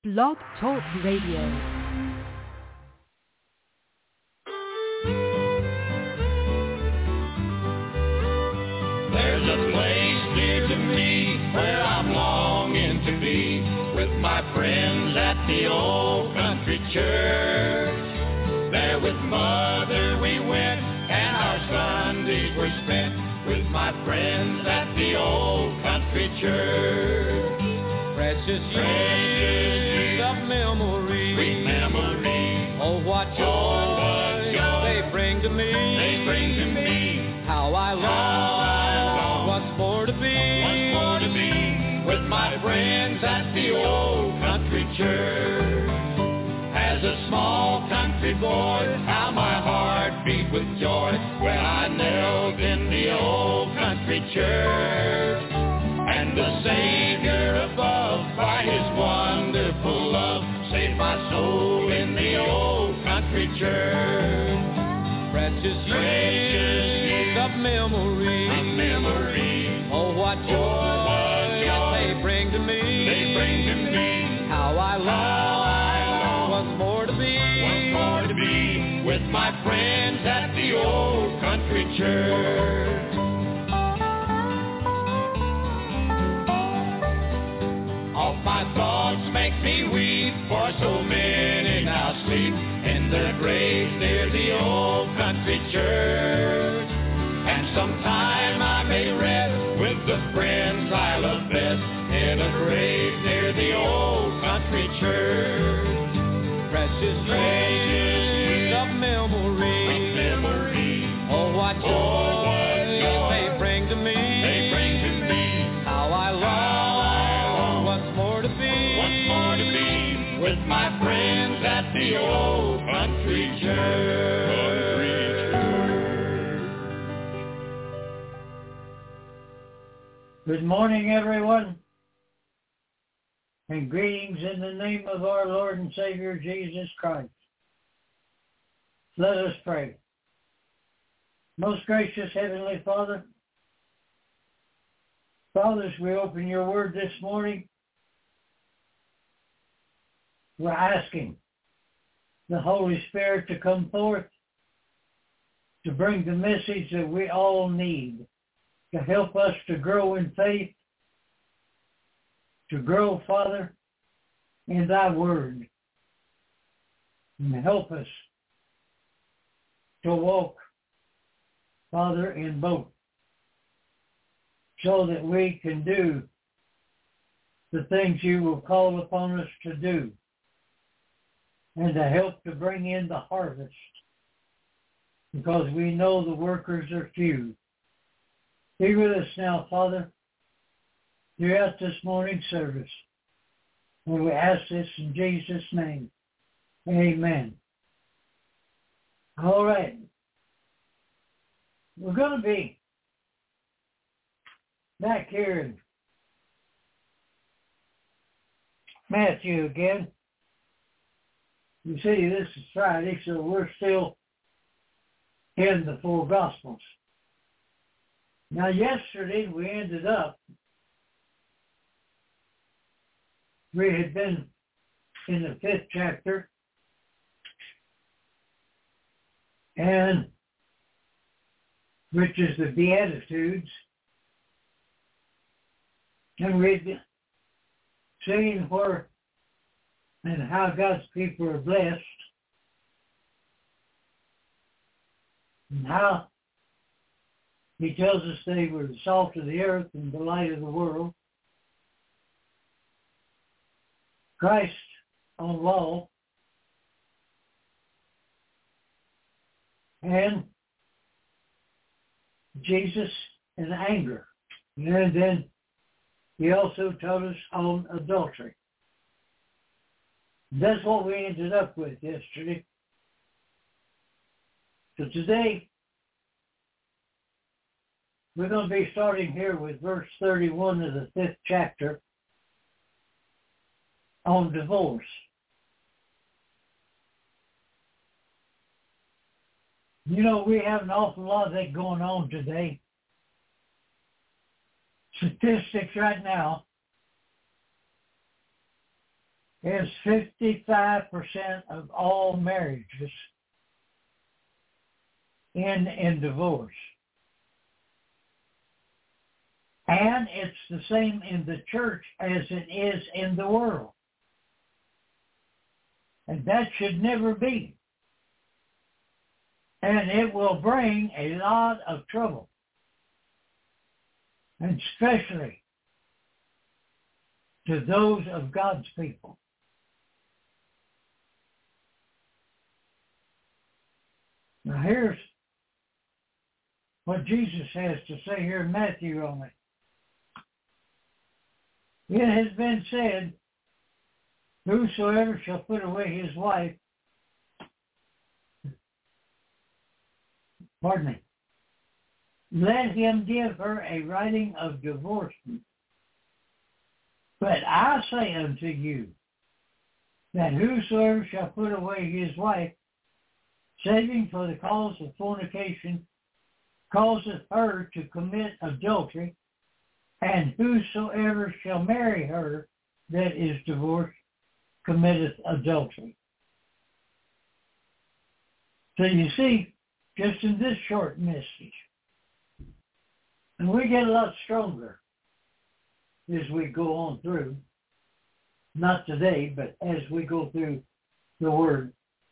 Blog Talk Radio. There's a place near to me where I'm longing to be with my friends at the old country church. There with Mother we went and our Sundays were spent with my friends at the old country church. Precious years of memory, sweet memory. Oh, what joy they bring to me. They bring to me. How I long what's more to be with my friends at the old country church. As a small country boy, how my heart beat with joy when I knelt in the old country church. And the Savior above, by His wonderful love, saved my soul in the old country church. Precious years of memory, oh, what joy they bring to me. How I long once more to be with my friends at the old country church. All my thoughts make me weep, for so many now sleep in their graves near the old country church. And sometime I may rest with the friends I love best in a grave near the old country church. Precious years of memory, oh, what joy they bring to me. How I long once more to be with my friends at the old country church. Good morning, everyone, and greetings in the name of our Lord and Savior, Jesus Christ. Let us pray. Most gracious Heavenly Father, Father, as we open your word this morning, we're asking the Holy Spirit to come forth to bring the message that we all need to help us to grow in faith, to grow, Father, in thy word, and help us to walk, Father, in both, so that we can do the things you will call upon us to do, and to help to bring in the harvest, because we know the workers are few. Be with us now, Father, throughout this morning's service. And we ask this in Jesus' name. Amen. All right. We're going to be back here in Matthew again. You see, this is Friday, so we're still in the four Gospels. Now, yesterday we ended up, we had been in the 5th chapter, and which is the Beatitudes, and we'd seen where and how God's people are blessed, and how He tells us they were the salt of the earth and the light of the world. Christ on law, and Jesus in anger. And then He also taught us on adultery. That's what we ended up with yesterday. So today, we're going to be starting here with verse 31 of the 5th chapter on divorce. You know, we have an awful lot of that going on today. Statistics right now is 55% of all marriages end in divorce. And it's the same in the church as it is in the world. And that should never be. And it will bring a lot of trouble. And especially to those of God's people. Now here's what Jesus has to say here in Matthew on it. It has been said, whosoever shall put away his wife, let him give her a writing of divorcement. But I say unto you, that whosoever shall put away his wife, saving for the cause of fornication, causeth her to commit adultery, and whosoever shall marry her that is divorced committeth adultery. So you see, just in this short message, and we get a lot stronger as we go on through, not today, but as we go through the Word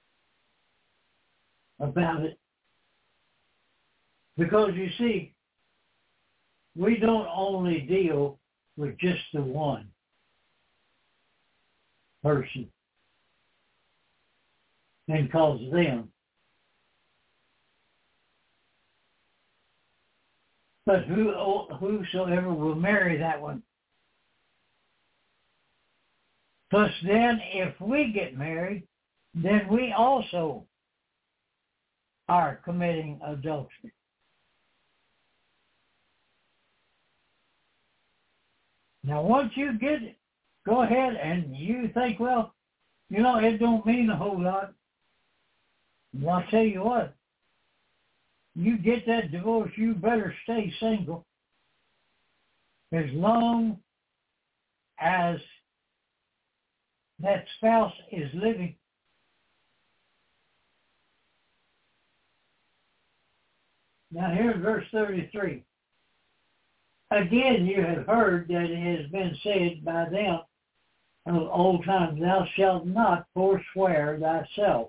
about it. Because you see, we don't only deal with just the one person and cause them, but whosoever will marry that one. Plus then, if we get married, then we also are committing adultery. Now, once you get it, go ahead and you think, well, you know, it don't mean a whole lot. Well, I'll tell you what, you get that divorce, you better stay single as long as that spouse is living. Now here's verse 33. Again, you have heard that it has been said by them of old times, thou shalt not forswear thyself,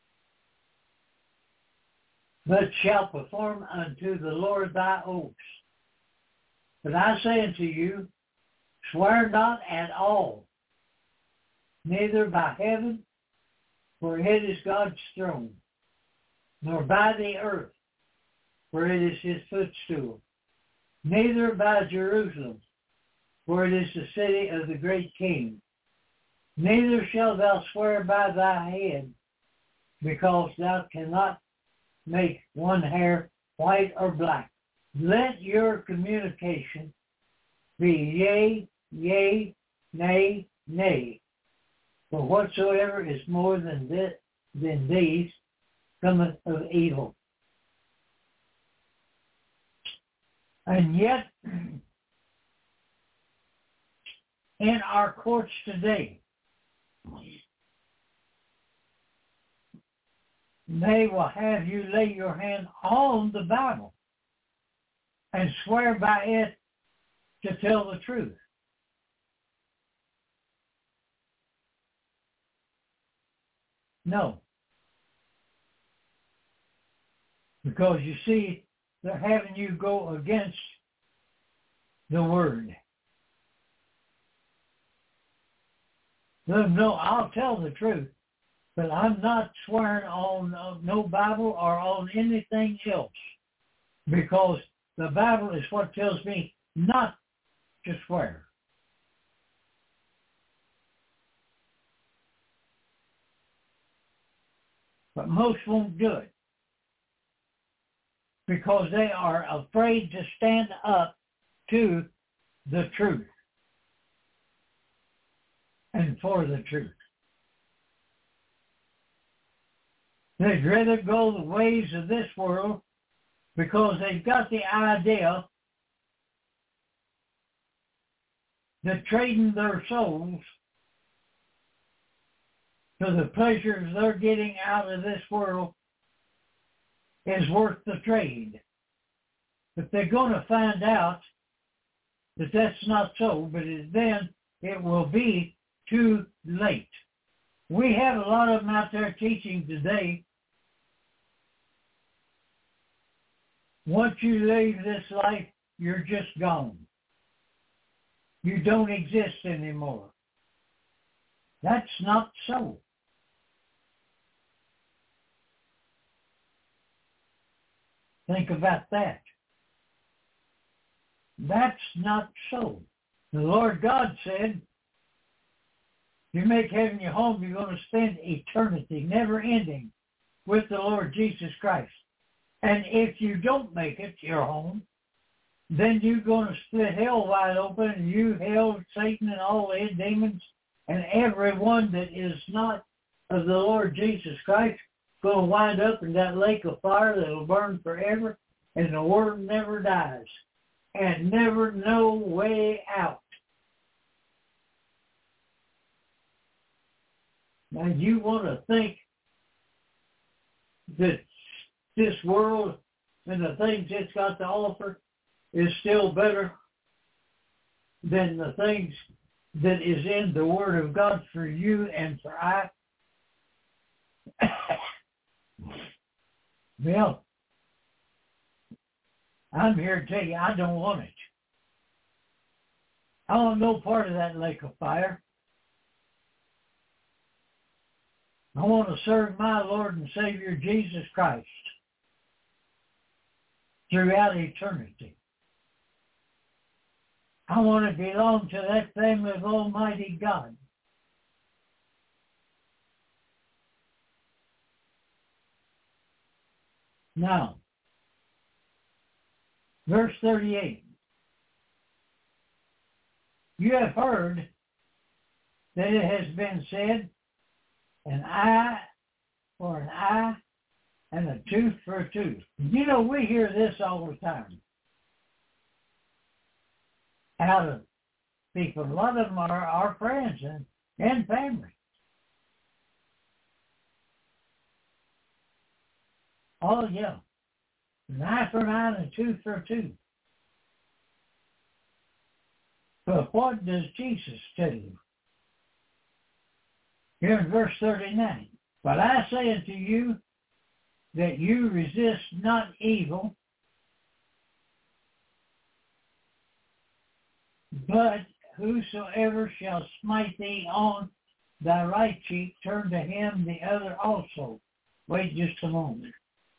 but shalt perform unto the Lord thy oaths. But I say unto you, swear not at all, neither by heaven, for it is God's throne, nor by the earth, for it is his footstool, neither by Jerusalem, for it is the city of the great King. Neither shalt thou swear by thy head, because thou cannot make one hair white or black. Let your communication be yea, yea, nay, nay. For whatsoever is more than these cometh of evil. And yet, in our courts today, they will have you lay your hand on the Bible and swear by it to tell the truth. No. Because you see, they're having you go against the Word. No, I'll tell the truth, but I'm not swearing on no Bible or on anything else, because the Bible is what tells me not to swear. But most won't do it because they are afraid to stand up to the truth and for the truth. They'd rather go the ways of this world because they've got the idea that trading their souls for the pleasures they're getting out of this world is worth the trade. But they're going to find out that that's not so, but then it will be too late. We have a lot of them out there teaching today. Once you leave this life, you're just gone. You don't exist anymore. That's not so. Think about that. That's not so. The Lord God said, you make heaven your home, you're going to spend eternity, never ending, with the Lord Jesus Christ. And if you don't make it your home, then you're going to split hell wide open, and you, hell, Satan, and all the demons, and everyone that is not of the Lord Jesus Christ, going to wind up in that lake of fire that will burn forever, and the word never dies, and never no way out. Now you want to think that this world and the things it's got to offer is still better than the things that is in the Word of God for you and for I? Well, I'm here to tell you, I don't want it. I want no part of that lake of fire. I want to serve my Lord and Savior Jesus Christ throughout eternity. I want to belong to that family of Almighty God. Now, verse 38. You have heard that it has been said, an eye for an eye and a tooth for a tooth. You know, we hear this all the time out of people. A lot of them are our friends and family. Oh, yeah. An eye for an eye and a tooth for a tooth. But what does Jesus tell you? Here in verse 39. But I say unto you that you resist not evil, but whosoever shall smite thee on thy right cheek, turn to him the other also. Wait just a moment.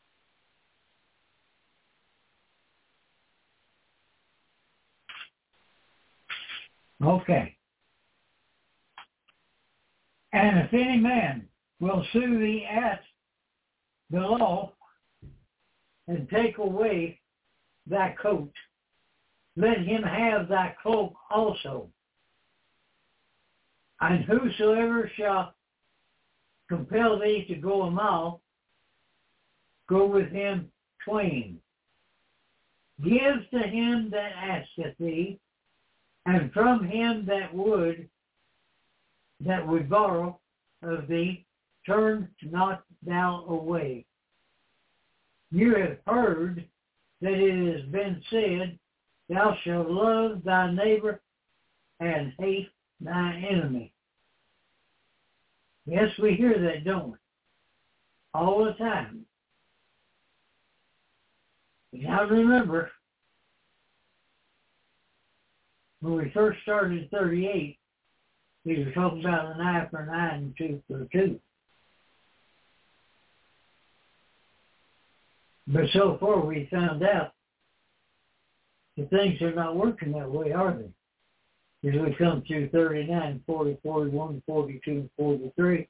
Okay. And if any man will sue thee at the law and take away thy coat, let him have thy cloak also. And whosoever shall compel thee to go a mile, go with him twain. Give to him that asketh thee, and from him that would borrow of thee, turn not thou away. You have heard that it has been said, thou shalt love thy neighbor and hate thy enemy. Yes, we hear that, don't we? All the time. Now remember, when we first started 38, we were talking about an eye for an eye and a tooth for a tooth. But so far we found out that things are not working that way, are they? As we come through 39, 40, 41, 42, 43.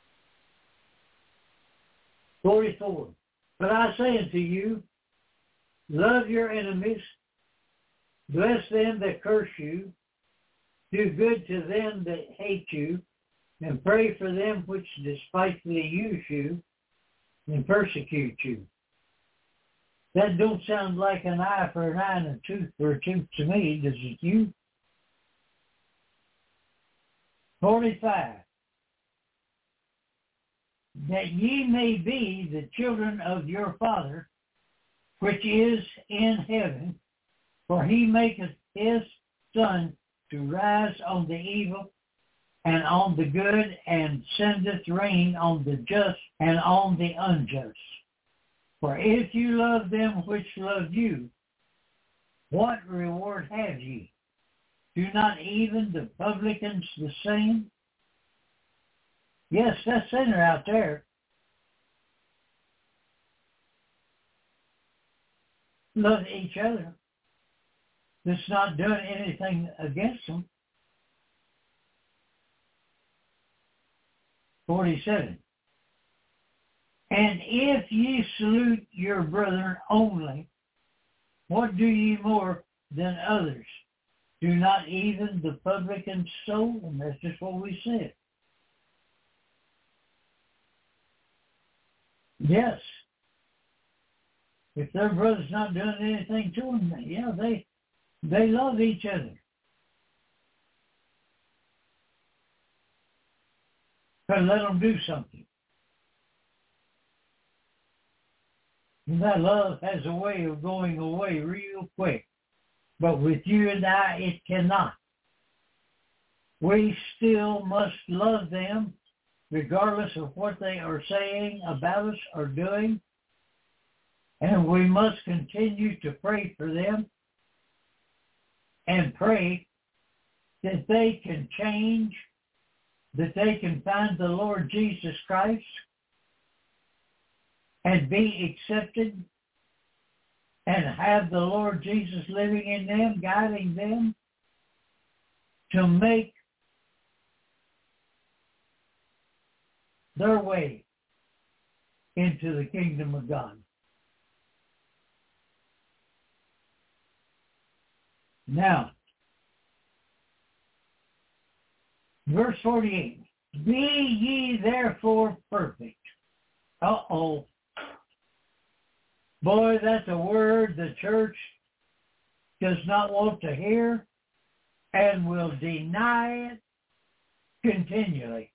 44. But I say unto you, love your enemies, bless them that curse you, do good to them that hate you, and pray for them which despitefully use you and persecute you. That don't sound like an eye for an eye and a tooth for a tooth to me, does it you? 45. that ye may be the children of your Father, which is in heaven, for he maketh his sun to rise on the evil and on the good, and sendeth rain on the just and on the unjust. For if you love them which love you, what reward have ye? Do not even the publicans the same? Yes, that sinner out there love each other. That's not doing anything against them. 47. And if ye salute your brethren only, what do ye more than others? Do not even the publicans so? And that's just what we said. Yes. If their brother's not doing anything to them, yeah, they love each other. But let them do something. And that love has a way of going away real quick. But with you and I, it cannot. We still must love them regardless of what they are saying about us or doing. And we must continue to pray for them and pray that they can change, that they can find the Lord Jesus Christ and be accepted and have the Lord Jesus living in them, guiding them to make their way into the kingdom of God. Now, verse 48, be ye therefore perfect. Uh-oh. Boy, that's a word the church does not want to hear and will deny it continually.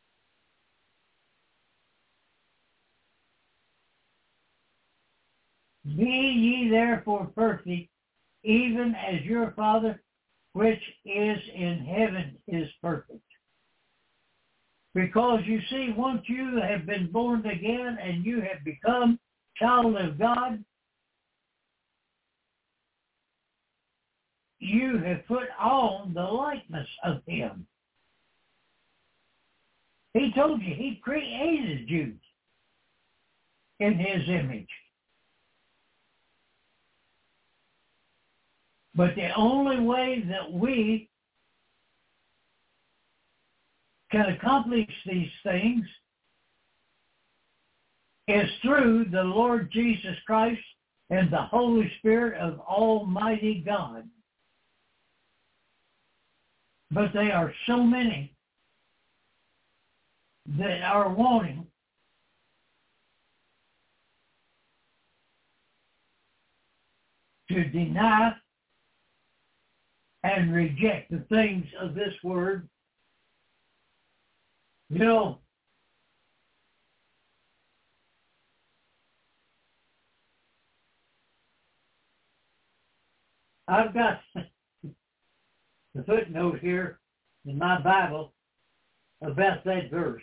Be ye therefore perfect, even as your Father which is in heaven is perfect. Because you see, once you have been born again and you have become child of God, you have put on the likeness of him. He told you he created you in his image. But the only way that we can accomplish these things is through the Lord Jesus Christ and the Holy Spirit of Almighty God. But there are so many that are wanting to deny and reject the things of this word. You know, I've got the footnote here in my Bible about that verse.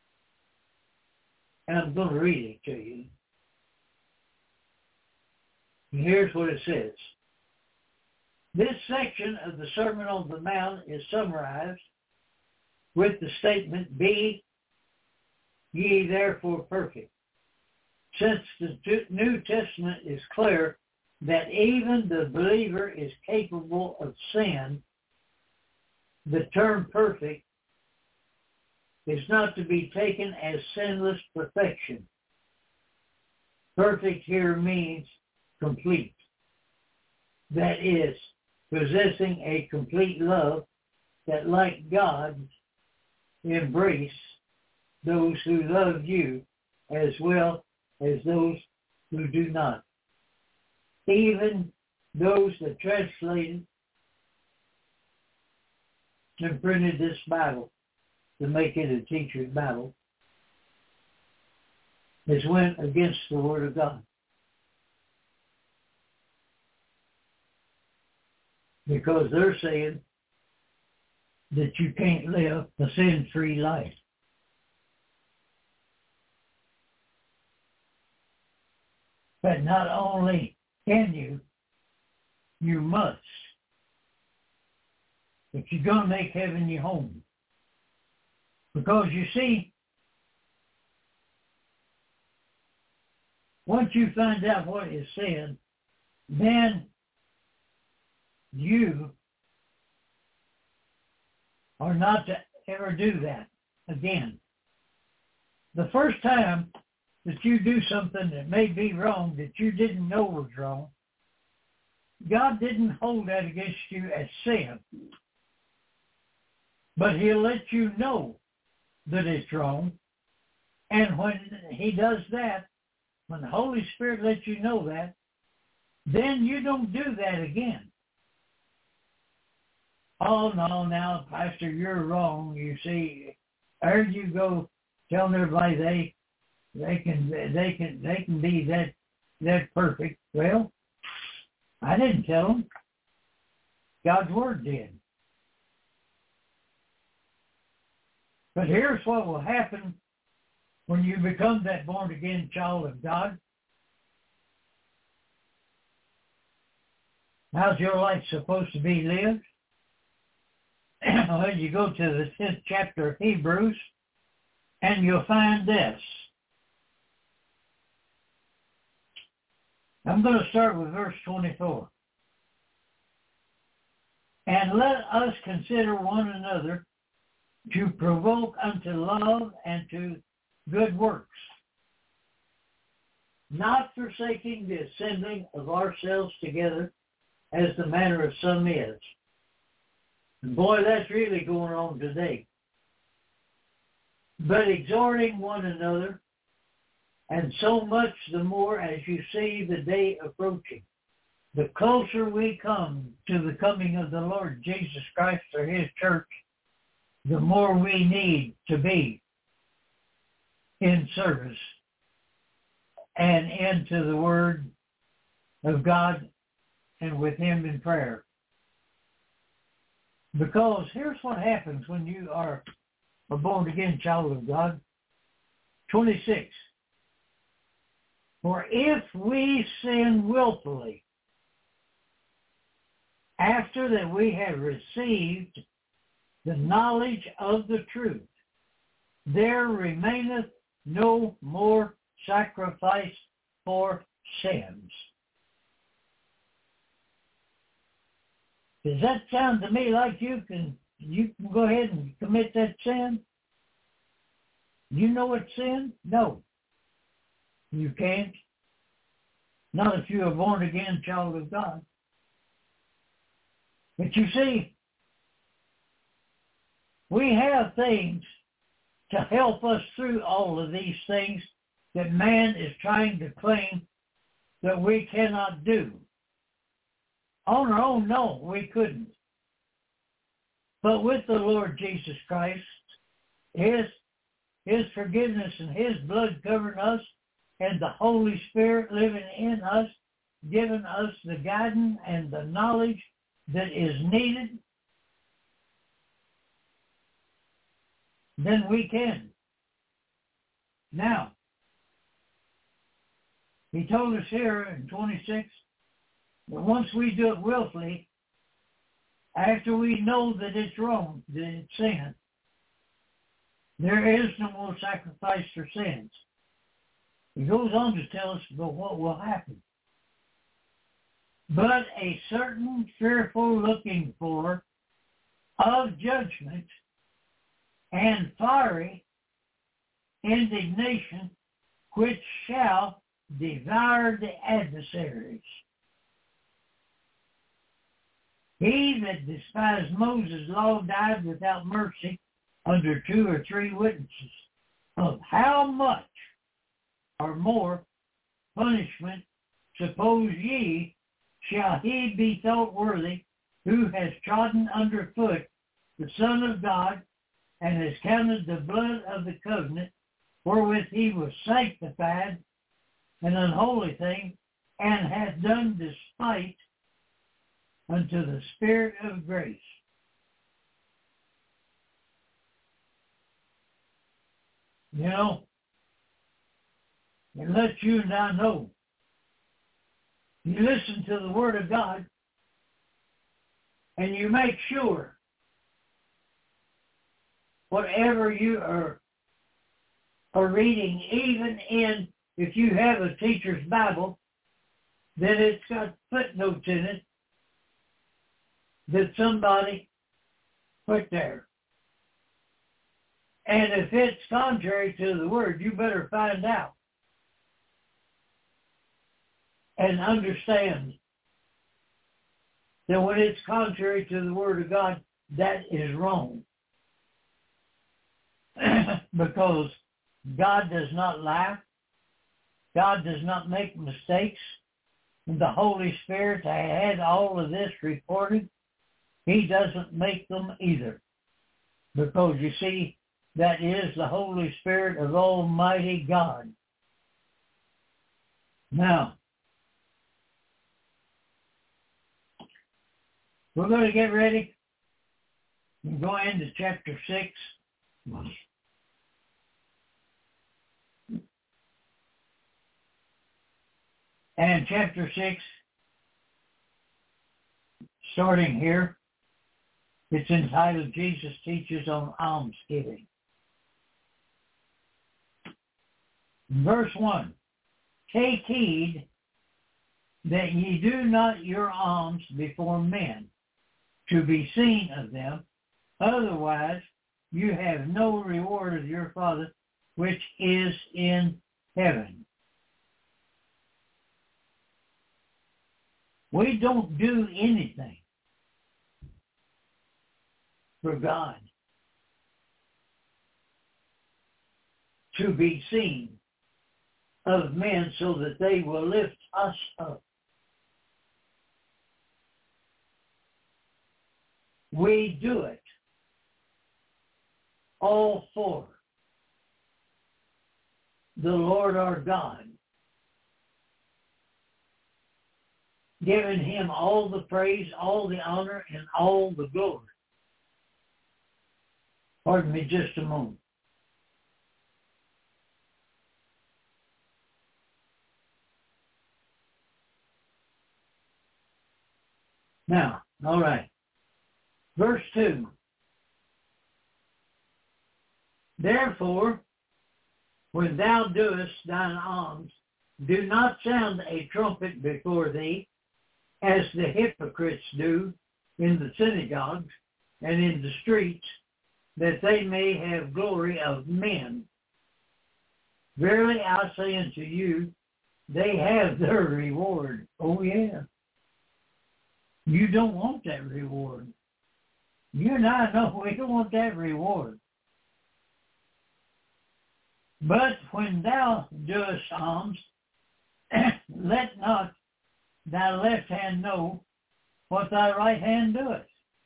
And I'm going to read it to you. And here's what it says. This section of the Sermon on the Mount is summarized with the statement, be ye therefore perfect. Since the New Testament is clear that even the believer is capable of sin, the term perfect is not to be taken as sinless perfection. Perfect here means complete. That is, possessing a complete love that, like God, embrace those who love you as well as those who do not. Even those that translated and printed this Bible to make it a teacher's Bible has went against the Word of God. Because they're saying that you can't live a sin-free life. But not only can you, you must. If you're going to make heaven your home. Because you see, once you find out what is sin, then you are not to ever do that again. The first time that you do something that may be wrong, that you didn't know was wrong, God didn't hold that against you as sin. But He'll let you know that it's wrong. And when He does that, when the Holy Spirit lets you know that, then you don't do that again. Oh, no, now, Pastor, you're wrong. You see, there you go telling everybody they can be that perfect. Well, I didn't tell them. God's Word did. But here's what will happen when you become that born-again child of God. How's your life supposed to be lived? Well, you go to the 10th chapter of Hebrews, and you'll find this. I'm going to start with verse 24. And let us consider one another to provoke unto love and to good works, not forsaking the assembling of ourselves together as the manner of some is. And boy, that's really going on today. But exhorting one another, and so much the more as you see the day approaching. The closer we come to the coming of the Lord Jesus Christ or His church, the more we need to be in service and into the Word of God and with Him in prayer. Because here's what happens when you are a born-again child of God. 26. For if we sin willfully, after that we have received the knowledge of the truth, there remaineth no more sacrifice for sins. Does that sound to me like you can go ahead and commit that sin? You know it's sin? No. You can't. Not if you're a born-again child of God. But you see, we have things to help us through all of these things that man is trying to claim that we cannot do. On our own, no, we couldn't. But with the Lord Jesus Christ, His forgiveness and His blood covering us, and the Holy Spirit living in us, giving us the guidance and the knowledge that is needed, then we can. Now, He told us here in 26 that once we do it willfully, after we know that it's wrong, that it's sin, there is no more sacrifice for sins. He goes on to tell us about what will happen. But a certain fearful looking for of judgment and fiery indignation, which shall devour the adversaries. He that despised Moses' law died without mercy under 2 or 3 witnesses. Of how much or more punishment, suppose ye, shall he be thought worthy who has trodden under foot the Son of God, and has counted the blood of the covenant wherewith he was sanctified, an unholy thing, and hath done despite unto the Spirit of grace. You know, it lets you and I know. You listen to the Word of God, and you make sure whatever you are reading, even in, if you have a teacher's Bible, that it's got footnotes in it that somebody put there. And if it's contrary to the Word, you better find out and understand that when it's contrary to the Word of God, that is wrong. Because God does not lie. God does not make mistakes. The Holy Spirit had all of this recorded. He doesn't make them either. Because you see, that is the Holy Spirit of Almighty God. Now, we're going to get ready and go into chapter 6. And chapter 6, starting here, it's entitled Jesus Teaches on Almsgiving. Verse 1, take heed that ye do not your alms before men, to be seen of them, otherwise you have no reward of your Father which is in heaven. We don't do anything for God to be seen of men so that they will lift us up. We do it all for the Lord our God, giving him all the praise, all the honor, and all the glory. Pardon me just a moment. Now, all right. Verse 2. Therefore, when thou doest thine alms, do not sound a trumpet before thee, as the hypocrites do in the synagogues and in the streets, that they may have glory of men. Verily I say unto you, they have their reward. Oh yeah. You don't want that reward. You and I know we don't want that reward. But when thou doest alms, let not thy left hand know what thy right hand doeth.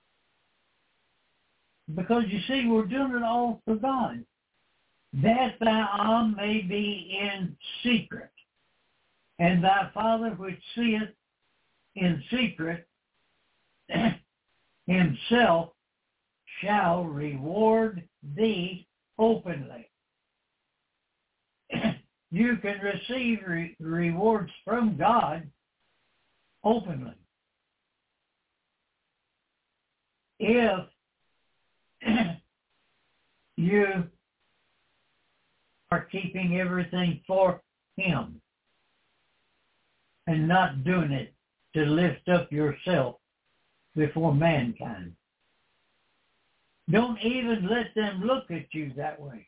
Because you see, we're doing it all for God. That thy alms may be in secret. And thy Father which seeth in secret himself shall reward thee openly. You can receive rewards from God openly. If you are keeping everything for him and not doing it to lift up yourself before mankind. Don't even let them look at you that way.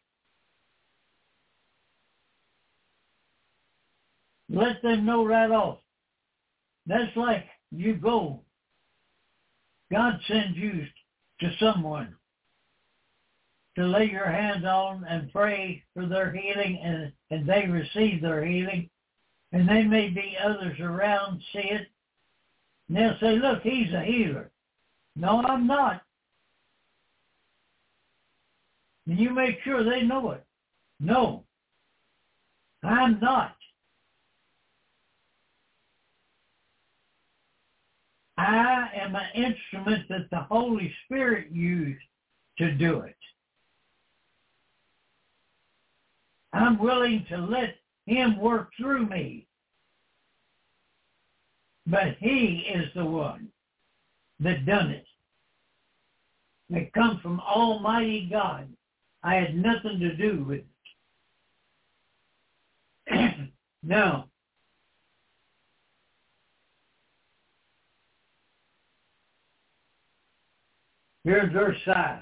Let them know right off. That's like you go. God sends you to someone to lay your hands on and pray for their healing, and they receive their healing. And there may be others around see it. And they'll say, look, he's a healer. No, I'm not. And you make sure they know it. No, I'm not. I am an instrument that the Holy Spirit used to do it. I'm willing to let him work through me. But he is the one that done it. It comes from Almighty God. I had nothing to do with it. Now, here's verse 5.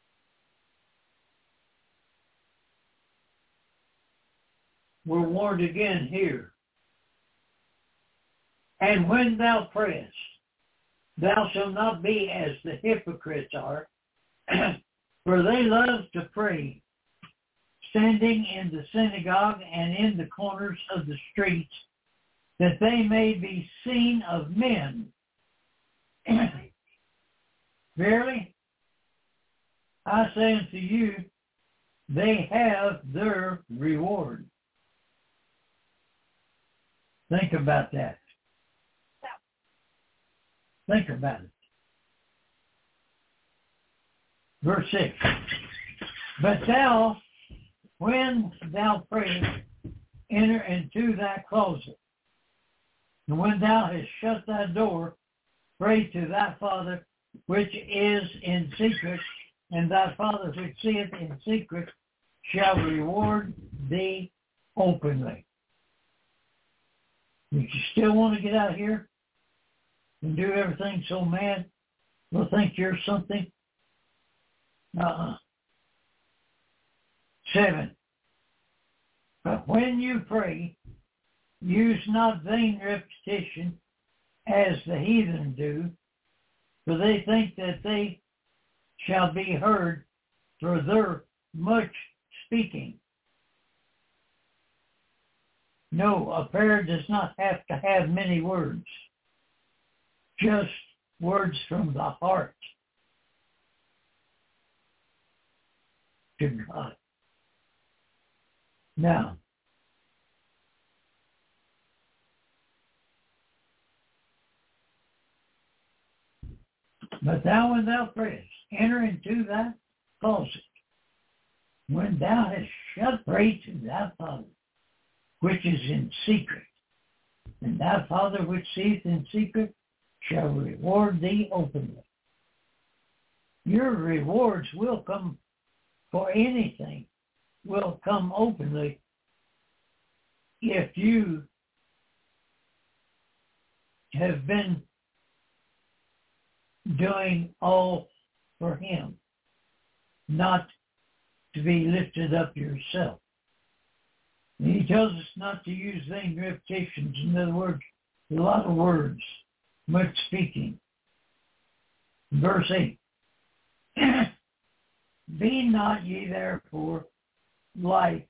We're warned again here. And when thou prayest, thou shalt not be as the hypocrites are, for they love to pray, standing in the synagogue and in the corners of the streets, that they may be seen of men. Verily, I say unto you, they have their reward. Think about that. Think about it. Verse 6. But thou, when thou prayest, enter into thy closet. And when thou hast shut thy door, pray to thy Father which is in secret, and thy Father which seeth in secret shall reward thee openly. If you still want to get out here and do everything so mad, you'll think you're something. 7. But when you pray, use not vain repetition as the heathen do, for they think that they shall be heard for their much speaking. No, a prayer does not have to have many words, just words from the heart to God. Now, but thou, when thou prayest, enter into thy closet. When thou hast shut, pray to thy Father, which is in secret. And thy Father which seeth in secret shall reward thee openly. Your rewards will come for anything, will come openly if you have been doing all for him, not to be lifted up yourself. And he tells us not to use vain repetitions. In other words, a lot of words, much speaking. Verse 8. Be not ye therefore like,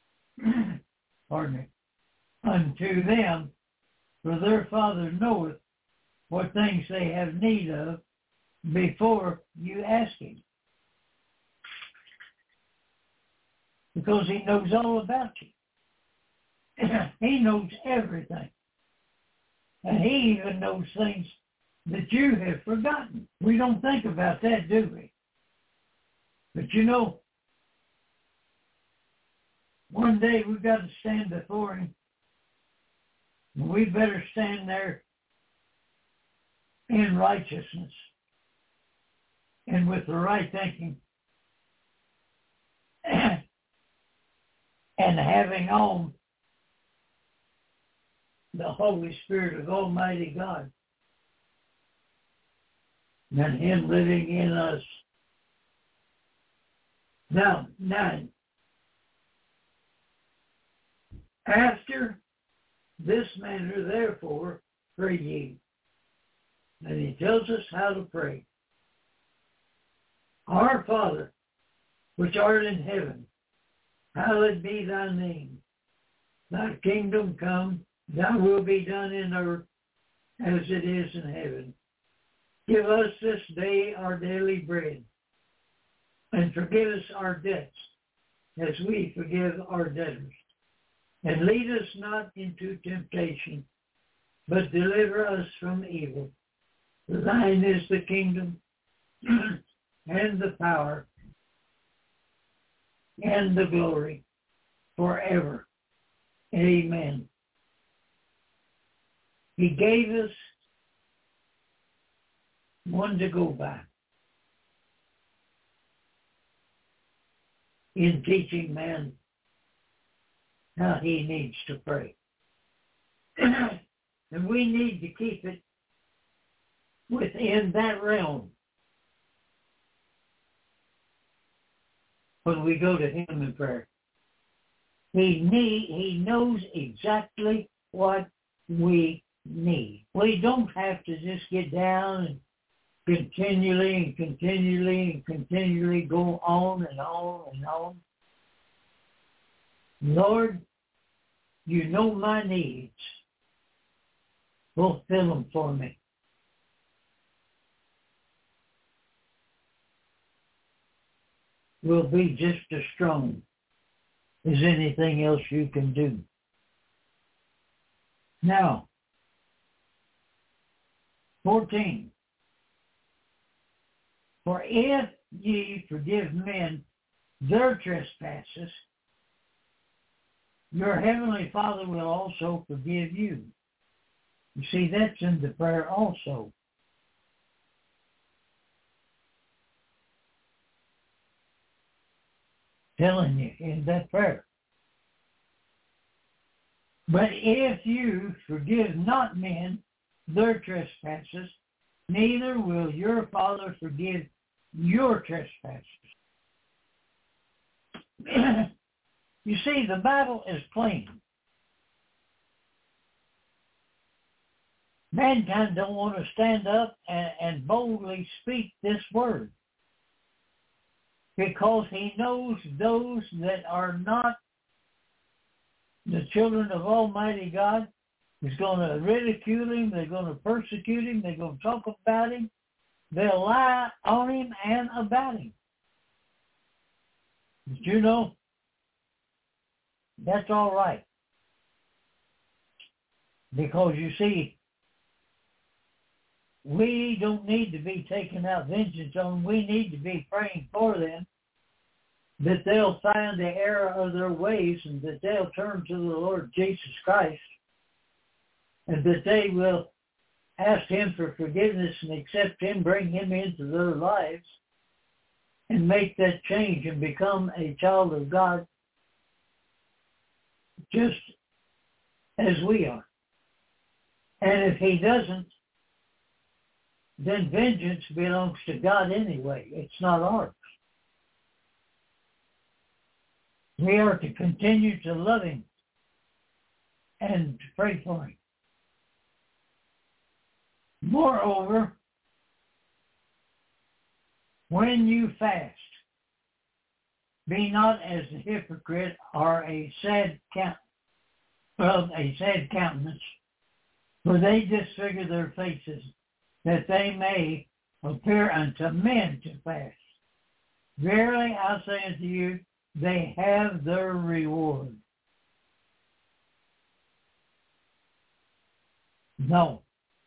unto them, for their Father knoweth what things they have need of before you ask him. Because he knows all about you. He knows everything. And he even knows things that you have forgotten. We don't think about that, do we? But you know, one day we've got to stand before him. And we better stand there in righteousness and with the right thinking and having on the Holy Spirit of Almighty God and him living in us. Now, 9. After this manner, therefore, pray ye. And he tells us how to pray. Our Father, which art in heaven, hallowed be thy name. Thy kingdom come, thy will be done in earth as it is in heaven. Give us this day our daily bread, and forgive us our debts as we forgive our debtors. And lead us not into temptation, but deliver us from evil. For thine is the kingdom and the power and the glory forever. Amen. He gave us one to go by in teaching man how he needs to pray. And we need to keep it within that realm when we go to him in prayer. He knows exactly what we need. We don't have to just get down and continually go on and on and on. Lord, you know my needs. Fulfill them for me. We'll be just as strong as anything else you can do. Now, 14. For if ye forgive men their trespasses, your heavenly Father will also forgive you. You see, that's in the prayer also. Telling you in that prayer. But if you forgive not men their trespasses, neither will your Father forgive your trespasses. You see, the Bible is plain. Mankind don't want to stand up and boldly speak this word, because he knows those that are not the children of Almighty God is going to ridicule him, they're going to persecute him, they're going to talk about him, they'll lie on him and about him. But you know, that's all right. Because you see, we don't need to be taking out vengeance on them. We need to be praying for them, that they'll find the error of their ways and that they'll turn to the Lord Jesus Christ, and that they will ask him for forgiveness and accept him, bring him into their lives, and make that change and become a child of God just as we are. And if he doesn't, then vengeance belongs to God anyway. It's not ours. We are to continue to love him and to pray for him. Moreover, when you fast, be not as the hypocrite or a sad countenance, for they disfigure their faces, that they may appear unto men to fast. Verily I say unto you, they have their reward. No.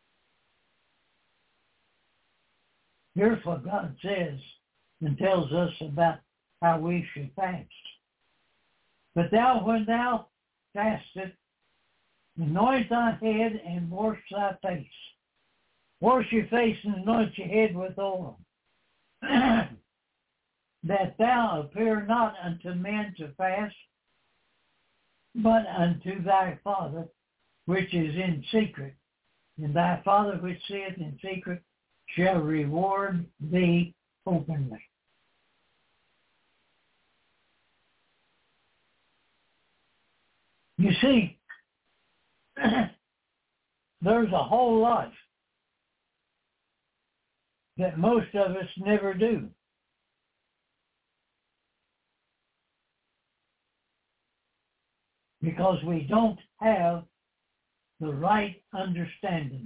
Here's what God says and tells us about how we should fast. But thou, when thou fastest, anoint thy head and wash thy face. Wash your face and anoint your head with oil, that thou appear not unto men to fast, but unto thy Father which is in secret. And thy Father which seeth in secret shall reward thee openly. You see, there's a whole lot that most of us never do. Because we don't have the right understanding.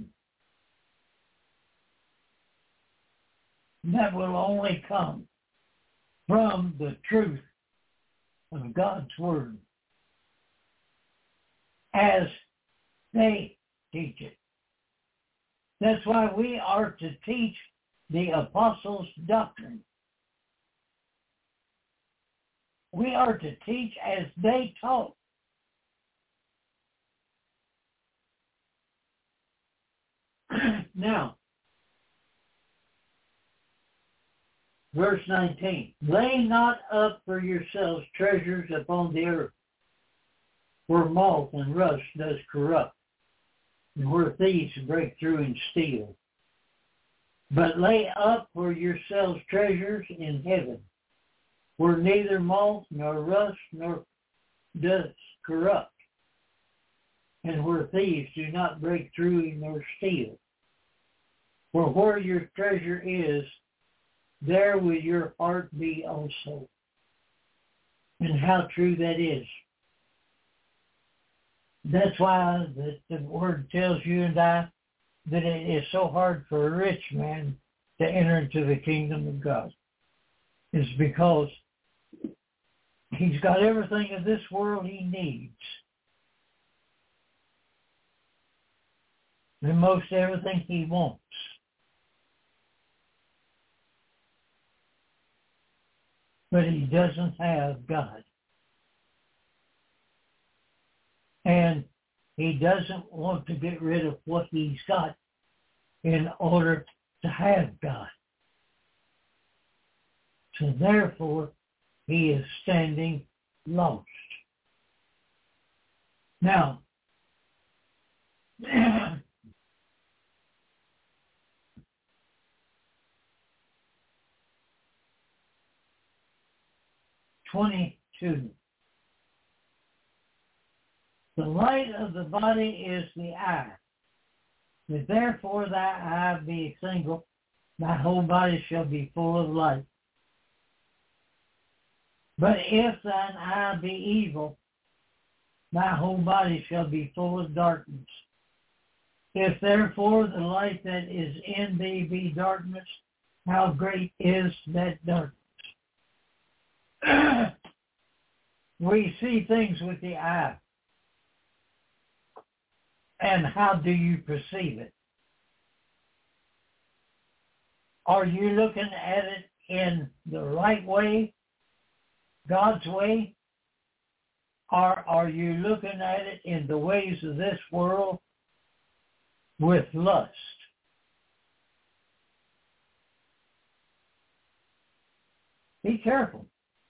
That will only come from the truth of God's Word. as they teach it. That's why we are to teach the apostles' doctrine. We are to teach as they taught. Now, verse 19, lay not up for yourselves treasures upon the earth, where moth and rust does corrupt, and where thieves break through and steal. But lay up for yourselves treasures in heaven, where neither moth nor rust nor does corrupt, and where thieves do not break through nor steal. For where your treasure is, there will your heart be also. And how true that is. That's why the word tells you and I that it is so hard for a rich man to enter into the kingdom of God. It's because he's got everything of this world he needs. And most everything he wants. But he doesn't have God. And he doesn't want to get rid of what he's got in order to have God. So therefore, he is standing lost. Now, 22. The light of the body is the eye. If therefore thy eye be single, thy whole body shall be full of light. But if thine eye be evil, thy whole body shall be full of darkness. If therefore the light that is in thee be darkness, how great is that darkness? We see things with the eye. And how do you perceive it? Are you looking at it in the right way, God's way? Or are you looking at it in the ways of this world with lust? Be careful.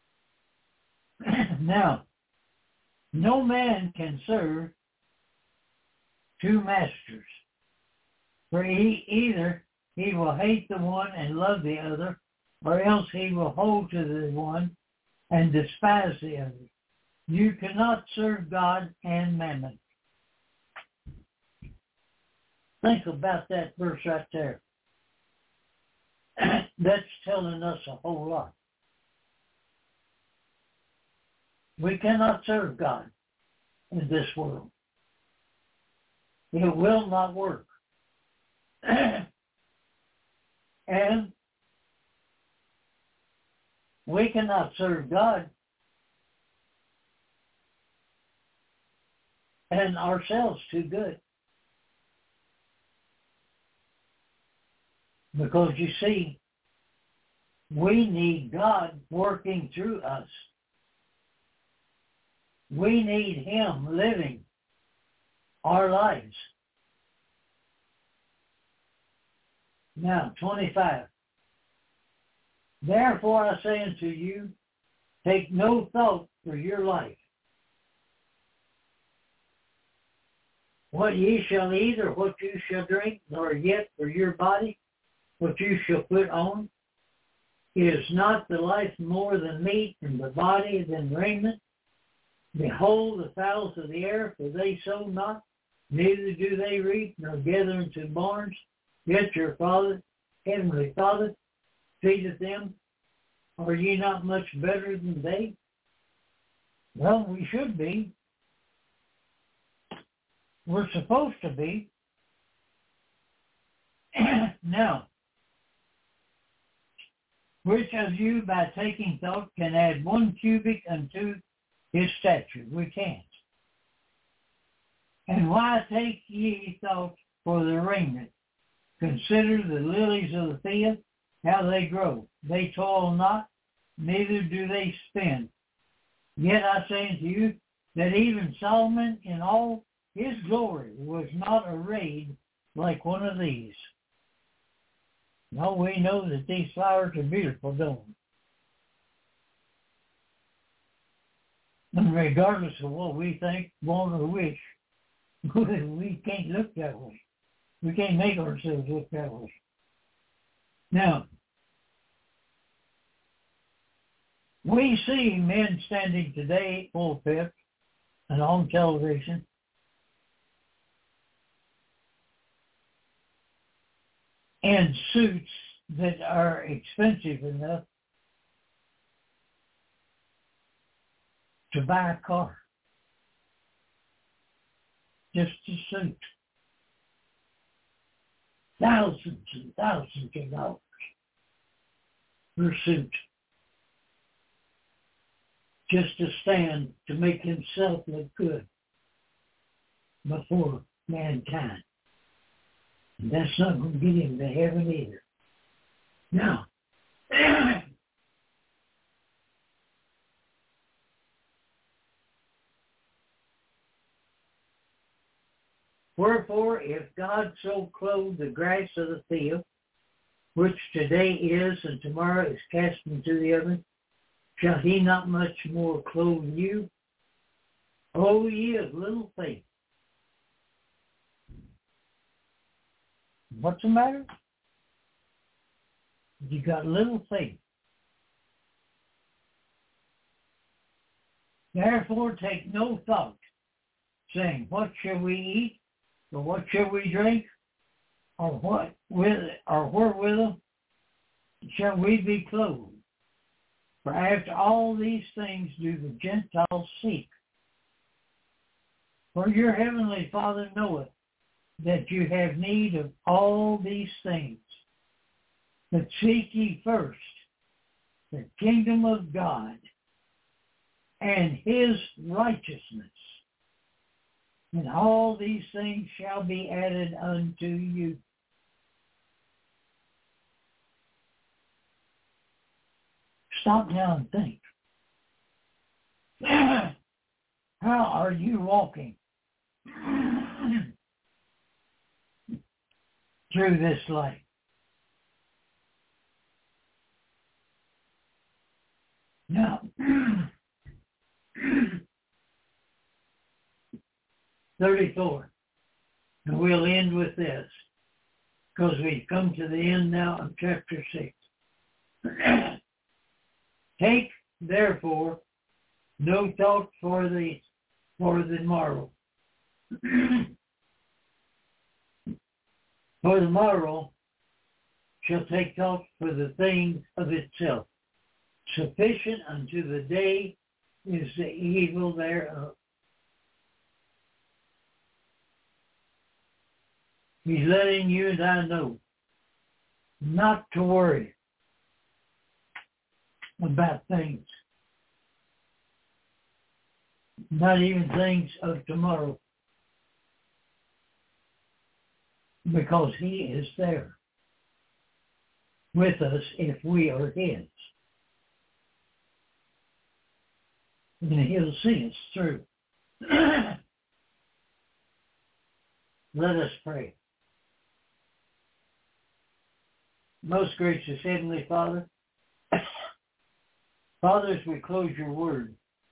Now, no man can serve two masters, for either he will hate the one and love the other, or else he will hold to the one and despise the other. You cannot serve God and mammon. Think about that verse right there. That's telling us a whole lot. We cannot serve God in this world. It will not work. And we cannot serve God and ourselves too good. Because you see, we need God working through us. We need Him living our lives. Now, 25. Therefore I say unto you, take no thought for your life, what ye shall eat or what you shall drink, nor yet for your body, what you shall put on. Is not the life more than meat, and the body than raiment? Behold the fowls of the air, for they sow not, neither do they reap, nor gather into barns, yet your Father, Heavenly Father, feedeth them. Are ye not much better than they? Well, we should be. We're supposed to be. Now, which of you by taking thought can add 1 cubit unto his stature? We can't. And why take ye thought for the raiment? Consider the lilies of the field, how they grow. They toil not, neither do they spin. Yet I say unto you that even Solomon in all his glory was not arrayed like one of these. Now we know that these flowers are beautiful, don't we? And regardless of what we think, want, or wish, we can't look that way. We can't make ourselves look that way. Now, we see men standing today at pulpit and on television in suits that are expensive enough to buy a car. Just a suit. Thousands and thousands of dollars per suit. Just to stand to make himself look good before mankind. And that's not going to get him to heaven either. Now, wherefore, if God so clothe the grass of the field, which today is and tomorrow is cast into the oven, shall he not much more clothe you, O ye of little faith? What's the matter? You got little faith. Therefore take no thought, saying, what shall we eat, or what shall we drink, or what with, or wherewith shall we be clothed? For after all these things do the Gentiles seek. For your heavenly Father knoweth that you have need of all these things. But seek ye first the kingdom of God and his righteousness, and all these things shall be added unto you. Stop now and think. How are you walking through this life? Now, 34. And we'll end with this, because we've come to the end now of chapter 6. Take, therefore, no thought for the morrow. For the morrow shall take thought for the things of itself. Sufficient unto the day is the evil thereof. He's letting you and I know not to worry about things. Not even things of tomorrow. Because he is there with us if we are his. And he'll see us through. Let us pray. Most gracious Heavenly Father, Father, as we close your word,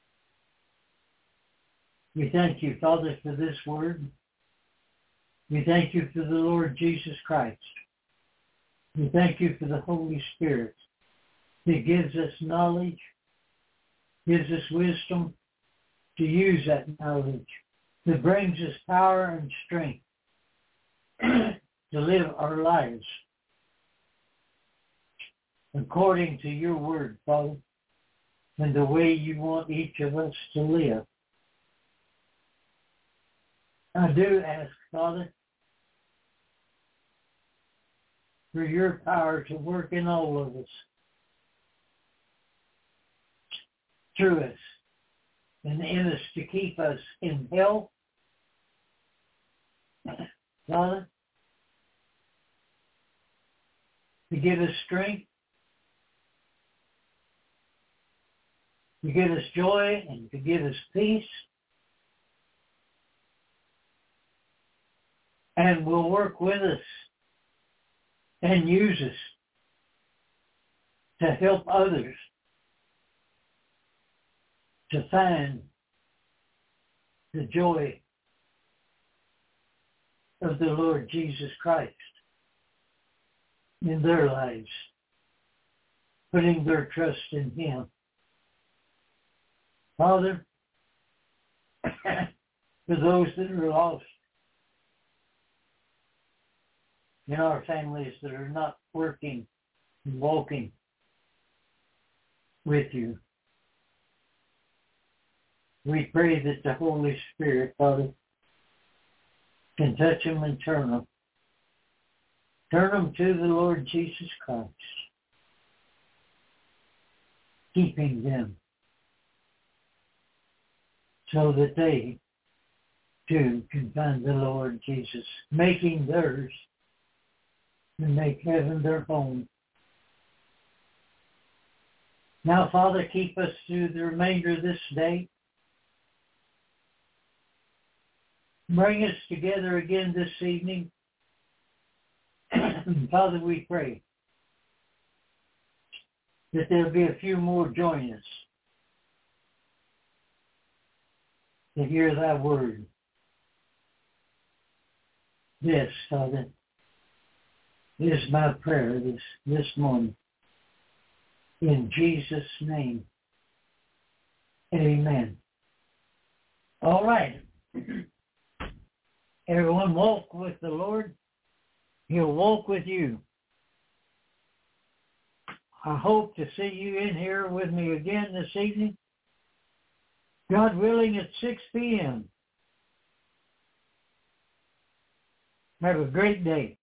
we thank you, Father, for this word. We thank you for the Lord Jesus Christ. We thank you for the Holy Spirit that gives us knowledge, gives us wisdom to use that knowledge, that brings us power and strength to live our lives according to your word, Father, and the way you want each of us to live. I do ask, Father, for your power to work in all of us, through us, and in us to keep us in health Father, to give us strength, to give us joy, and to give us peace. And will work with us and use us to help others to find the joy of the Lord Jesus Christ in their lives, putting their trust in Him. Father, for those that are lost in our families that are not working and walking with you, we pray that the Holy Spirit, Father, can touch them and turn them. Turn them to the Lord Jesus Christ, keeping them so that they too can find the Lord Jesus, making theirs and make heaven their home. Now, Father, keep us through the remainder of this day. Bring us together again this evening. Father, we pray that there'll be a few more join us to hear thy word. This, Father, is my prayer this morning. In Jesus' name, amen. All right. Everyone walk with the Lord. He'll walk with you. I hope to see you in here with me again this evening. God willing, at 6 p.m. Have a great day.